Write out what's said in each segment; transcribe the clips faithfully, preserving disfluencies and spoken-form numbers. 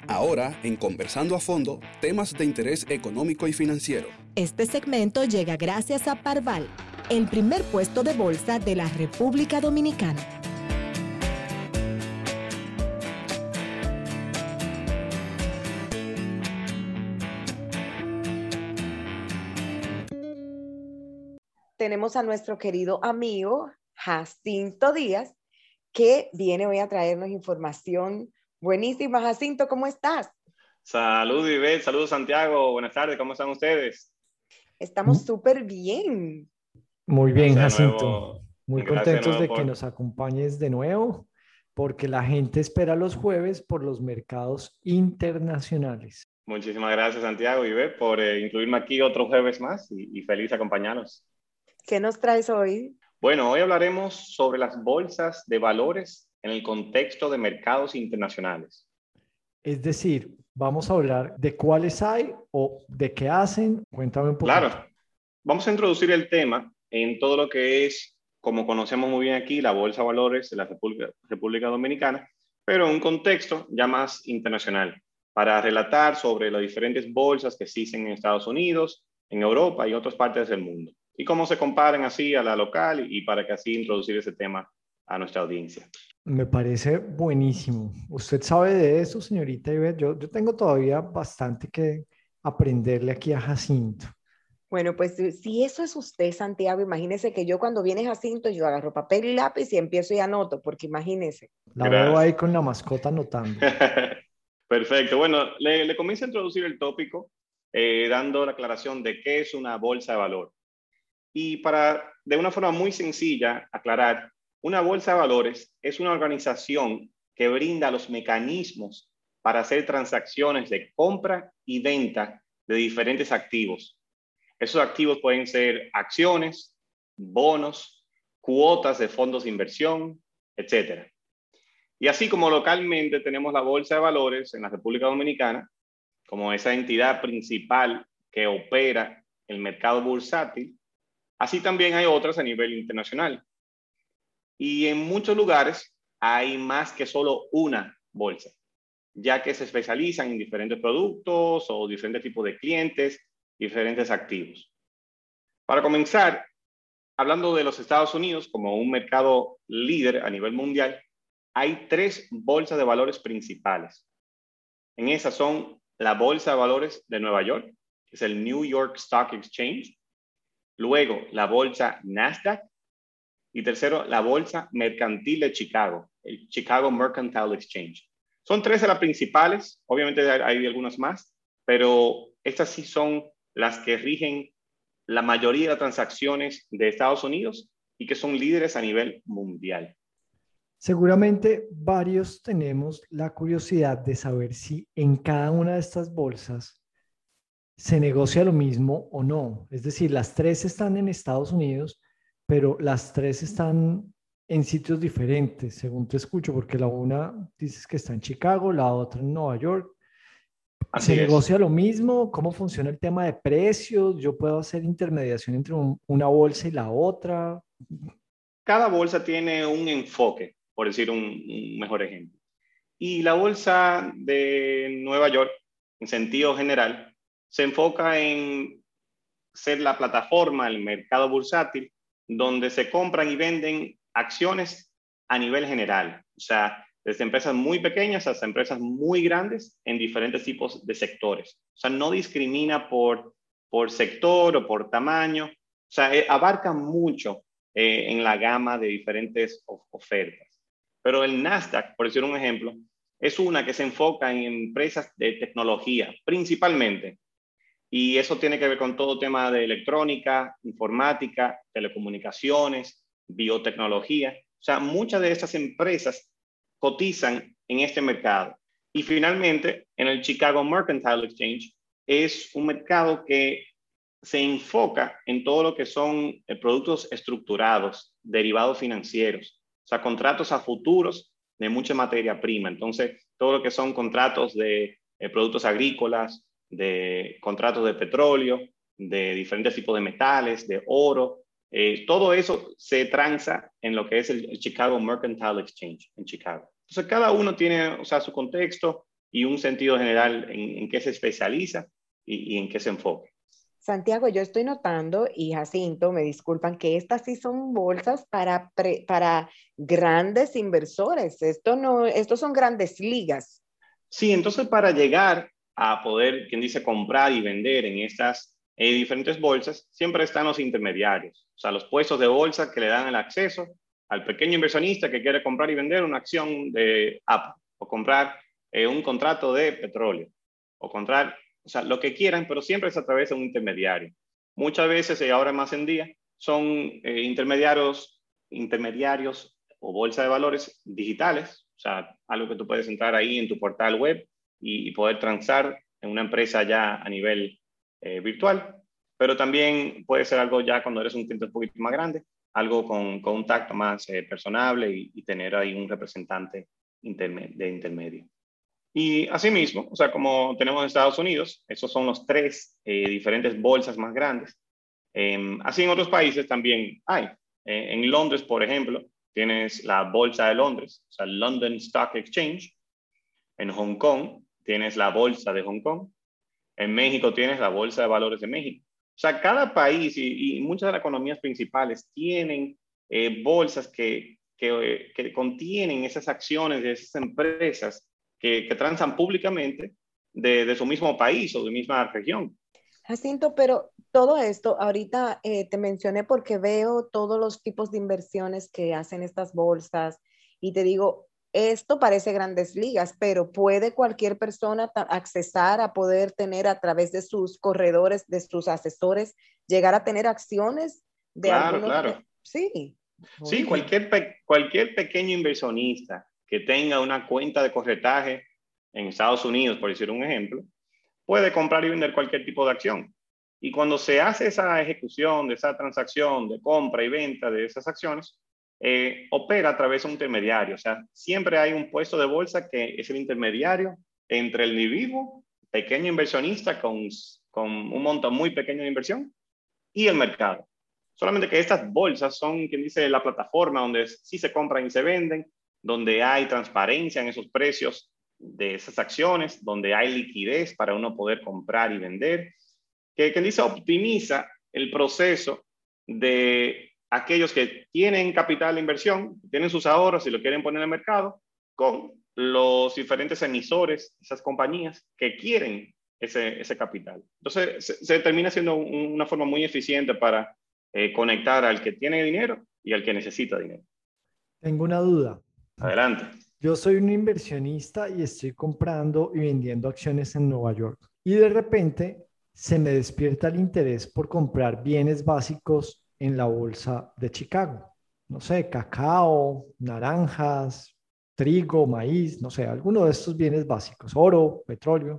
Ahora, en Conversando a Fondo, temas de interés económico y financiero. Este segmento llega gracias a Parval, el primer puesto de bolsa de la República Dominicana. Tenemos a nuestro querido amigo Jacinto Díaz, que viene hoy a traernos información buenísima. Jacinto, ¿cómo estás? Saludos, Ivette. Saludos, Santiago. Buenas tardes. ¿Cómo están ustedes? Estamos súper bien. Muy bien, Gracias de Jacinto. nuevo. Muy Gracias de contentos nuevo de por- que nos acompañes de nuevo, porque la gente espera los jueves por los mercados internacionales. Muchísimas gracias, Santiago y Ivette, por eh, incluirme aquí otro jueves más y, y feliz de acompañarnos. ¿Qué nos traes hoy? Bueno, hoy hablaremos sobre las bolsas de valores en el contexto de mercados internacionales. Es decir, vamos a hablar de cuáles hay o de qué hacen. Cuéntame un poquito. Claro, vamos a introducir el tema en todo lo que es, como conocemos muy bien aquí, la Bolsa de Valores de la República, República Dominicana, pero en un contexto ya más internacional, para relatar sobre las diferentes bolsas que existen en Estados Unidos, en Europa y otras partes del mundo, y cómo se comparan así a la local y para que así introducir ese tema a nuestra audiencia. Me parece buenísimo. ¿Usted sabe de eso, señorita Ivette? Yo, yo tengo todavía bastante que aprenderle aquí a Jacinto. Bueno, pues si eso es usted, Santiago, imagínese que yo cuando viene Jacinto, yo agarro papel y lápiz y empiezo y anoto, porque imagínese. La Gracias. veo ahí con la mascota anotando. Perfecto. Bueno, le, le comienzo a introducir el tópico eh, dando la aclaración de qué es una bolsa de valor. Y para, de una forma muy sencilla, aclarar, una bolsa de valores es una organización que brinda los mecanismos para hacer transacciones de compra y venta de diferentes activos. Esos activos pueden ser acciones, bonos, cuotas de fondos de inversión, etcétera. Y así como localmente tenemos la Bolsa de Valores en la República Dominicana, como esa entidad principal que opera el mercado bursátil, así también hay otras a nivel internacional. Y en muchos lugares hay más que solo una bolsa, ya que se especializan en diferentes productos o diferentes tipos de clientes, diferentes activos. Para comenzar, hablando de los Estados Unidos como un mercado líder a nivel mundial, hay tres bolsas de valores principales. En esas son la Bolsa de Valores de Nueva York, que es el New York Stock Exchange. Luego, la Bolsa Nasdaq. Y tercero, la Bolsa Mercantil de Chicago, el Chicago Mercantile Exchange. Son tres de las principales, obviamente hay algunas más, pero estas sí son las que rigen la mayoría de las transacciones de Estados Unidos y que son líderes a nivel mundial. Seguramente varios tenemos la curiosidad de saber si en cada una de estas bolsas se negocia lo mismo o no. Es decir, las tres están en Estados Unidos, pero las tres están en sitios diferentes, según te escucho, porque la una dices que está en Chicago, la otra en Nueva York. Así ¿Se es. negocia lo mismo? ¿Cómo funciona el tema de precios? ¿Yo puedo hacer intermediación entre un- una bolsa y la otra? Cada bolsa tiene un enfoque, por decir un, un mejor ejemplo. Y la bolsa de Nueva York, en sentido general, se enfoca en ser la plataforma, el mercado bursátil, donde se compran y venden acciones a nivel general. O sea, desde empresas muy pequeñas hasta empresas muy grandes en diferentes tipos de sectores. O sea, no discrimina por, por sector o por tamaño. O sea, eh, abarca mucho eh, en la gama de diferentes of- ofertas. Pero el Nasdaq, por decir un ejemplo, es una que se enfoca en empresas de tecnología, principalmente. Y eso tiene que ver con todo tema de electrónica, informática, telecomunicaciones, biotecnología. O sea, muchas de estas empresas cotizan en este mercado. Y finalmente, en el Chicago Mercantile Exchange, es un mercado que se enfoca en todo lo que son eh, productos estructurados, derivados financieros, o sea, contratos a futuros de mucha materia prima. Entonces, todo lo que son contratos de eh, productos agrícolas, de contratos de petróleo, de diferentes tipos de metales, de oro, eh, todo eso se transa en lo que es el, el Chicago Mercantile Exchange en Chicago. Entonces, cada uno tiene, o sea, su contexto y un sentido general en, en qué se especializa y, y en qué se enfoca. Santiago, yo estoy notando, y Jacinto, me disculpan, que estas sí son bolsas para, pre, para grandes inversores. Esto no, estos son grandes ligas. Sí, entonces para llegar a poder, quien dice, comprar y vender en estas eh, diferentes bolsas, siempre están los intermediarios, o sea, los puestos de bolsa que le dan el acceso al pequeño inversionista que quiere comprar y vender una acción de Apple, o comprar eh, un contrato de petróleo, o comprar, o sea, lo que quieran, pero siempre es a través de un intermediario. Muchas veces, y ahora más en día, son eh, intermediarios, intermediarios o bolsa de valores digitales, o sea, algo que tú puedes entrar ahí en tu portal web y, y poder transar en una empresa ya a nivel eh, virtual, pero también puede ser algo ya cuando eres un cliente un poquito más grande, algo con, con un tacto más eh, personable y, y tener ahí un representante interme de intermedio. Y asimismo, o sea, como tenemos en Estados Unidos, esos son los tres eh, diferentes bolsas más grandes. Eh, así en otros países también hay. Eh, en Londres, por ejemplo, tienes la Bolsa de Londres, o sea, London Stock Exchange. En Hong Kong tienes la Bolsa de Hong Kong. En México tienes la Bolsa de Valores de México. O sea, cada país y, y muchas de las economías principales tienen eh, bolsas que, que, que contienen esas acciones de esas empresas que, que transan públicamente de, de su mismo país o de misma región. Jacinto, pero todo esto, ahorita eh, te mencioné porque veo todos los tipos de inversiones que hacen estas bolsas y te digo, esto parece grandes ligas, pero ¿puede cualquier persona accesar a poder tener a través de sus corredores, de sus asesores, llegar a tener acciones de Claro, algunos? claro. Sí. Sí, cualquier, pe cualquier pequeño inversionista que tenga una cuenta de corretaje en Estados Unidos, por decir un ejemplo, puede comprar y vender cualquier tipo de acción. Y cuando se hace esa ejecución de esa transacción de compra y venta de esas acciones, eh, opera a través de un intermediario. O sea, siempre hay un puesto de bolsa que es el intermediario entre el individuo, pequeño inversionista con, con un monto muy pequeño de inversión, y el mercado. Solamente que estas bolsas son, quien dice, la plataforma donde sí se compran y se venden, donde hay transparencia en esos precios de esas acciones, donde hay liquidez para uno poder comprar y vender, que quien dice optimiza el proceso de aquellos que tienen capital de inversión, tienen sus ahorros y lo quieren poner en el mercado, con los diferentes emisores, esas compañías que quieren ese, ese capital. Entonces, se, se termina siendo un, una forma muy eficiente para eh, conectar al que tiene dinero y al que necesita dinero. Tengo una duda. Adelante. Yo soy un inversionista y estoy comprando y vendiendo acciones en Nueva York. Y de repente se me despierta el interés por comprar bienes básicos en la bolsa de Chicago. No sé, cacao, naranjas, trigo, maíz, no sé, alguno de estos bienes básicos, oro, petróleo.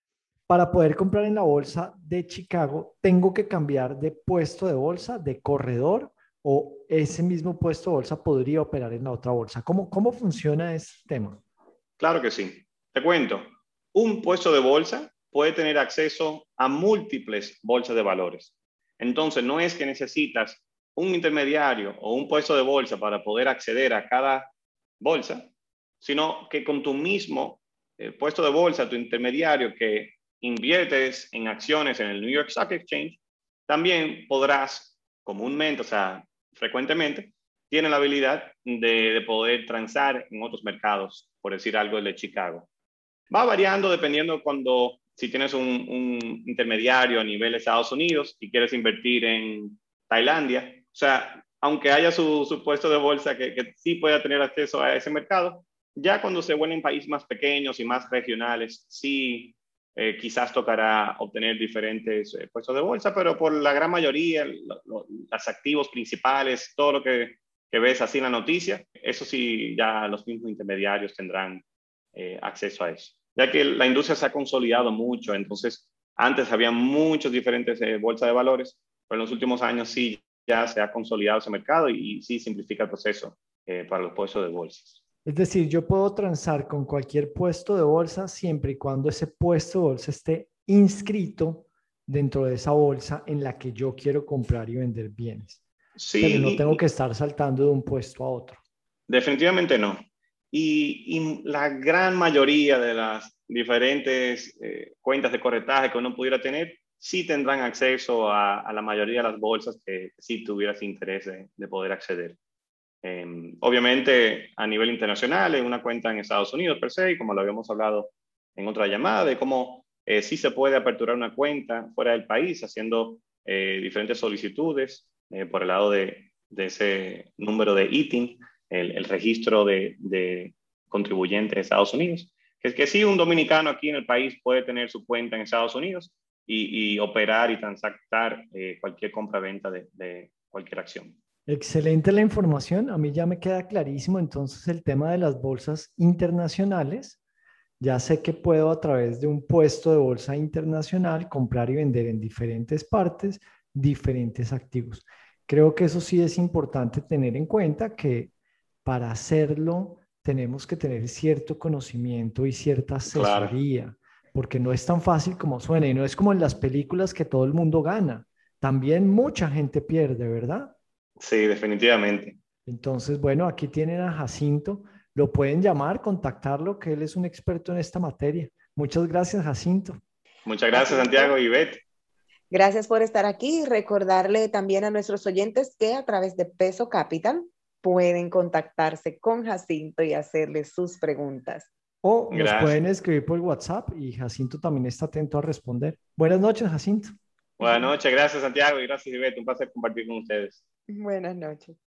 Para poder comprar en la bolsa de Chicago, ¿tengo que cambiar de puesto de bolsa, de corredor, o ese mismo puesto de bolsa podría operar en la otra bolsa? ¿Cómo, cómo funciona este tema? Claro que sí. Te cuento. Un puesto de bolsa puede tener acceso a múltiples bolsas de valores. Entonces, no es que necesitas un intermediario o un puesto de bolsa para poder acceder a cada bolsa, sino que con tu mismo eh, puesto de bolsa, tu intermediario que inviertes en acciones en el New York Stock Exchange, también podrás comúnmente, o sea, frecuentemente, tiene la habilidad de, de poder transar en otros mercados, por decir algo, el de Chicago. Va variando dependiendo cuando, si tienes un, un intermediario a nivel de Estados Unidos y quieres invertir en Tailandia, o sea, aunque haya su, su puesto de bolsa que, que sí pueda tener acceso a ese mercado, ya cuando se vuelven países más pequeños y más regionales, sí, eh, quizás tocará obtener diferentes eh, puestos de bolsa, pero por la gran mayoría, lo, lo, los activos principales, todo lo que, que ves así en la noticia, eso sí, ya los mismos intermediarios tendrán eh, acceso a eso. Ya que la industria se ha consolidado mucho, entonces antes había muchos diferentes eh, bolsas de valores, pero en los últimos años sí ya se ha consolidado ese mercado y, y sí simplifica el proceso eh, para los puestos de bolsas. Es decir, yo puedo transar con cualquier puesto de bolsa siempre y cuando ese puesto de bolsa esté inscrito dentro de esa bolsa en la que yo quiero comprar y vender bienes. Sí, pero no tengo que estar saltando de un puesto a otro. Definitivamente no. Y, y la gran mayoría de las diferentes eh, cuentas de corretaje que uno pudiera tener, sí tendrán acceso a, a la mayoría de las bolsas que sí tuvieras interés de, de poder acceder. Eh, obviamente, a nivel internacional, en una cuenta en Estados Unidos per se, y como lo habíamos hablado en otra llamada, de cómo eh, sí se puede aperturar una cuenta fuera del país haciendo eh, diferentes solicitudes eh, por el lado de, de ese número de I T I N, el, el registro de, de contribuyentes de Estados Unidos. Que, que sí, un dominicano aquí en el país puede tener su cuenta en Estados Unidos y, y operar y transactar eh, cualquier compra-venta de, de cualquier acción. Excelente la información. A mí ya me queda clarísimo entonces el tema de las bolsas internacionales. Ya sé que puedo a través de un puesto de bolsa internacional comprar y vender en diferentes partes diferentes activos. Creo que eso sí es importante tener en cuenta que para hacerlo tenemos que tener cierto conocimiento y cierta asesoría, claro, porque no es tan fácil como suena y no es como en las películas que todo el mundo gana. También mucha gente pierde, ¿verdad? Sí, definitivamente. Entonces, bueno, aquí tienen a Jacinto. Lo pueden llamar, contactarlo, que él es un experto en esta materia. Muchas gracias, Jacinto. Muchas gracias, Santiago y Ivette. Gracias por estar aquí. Recordarle también a nuestros oyentes que a través de Peso Capital pueden contactarse con Jacinto y hacerle sus preguntas. O nos gracias. Pueden escribir por WhatsApp y Jacinto también está atento a responder. Buenas noches, Jacinto. Buenas noches, gracias, Santiago, y gracias, Ivette. Un placer compartir con ustedes. Buenas noches.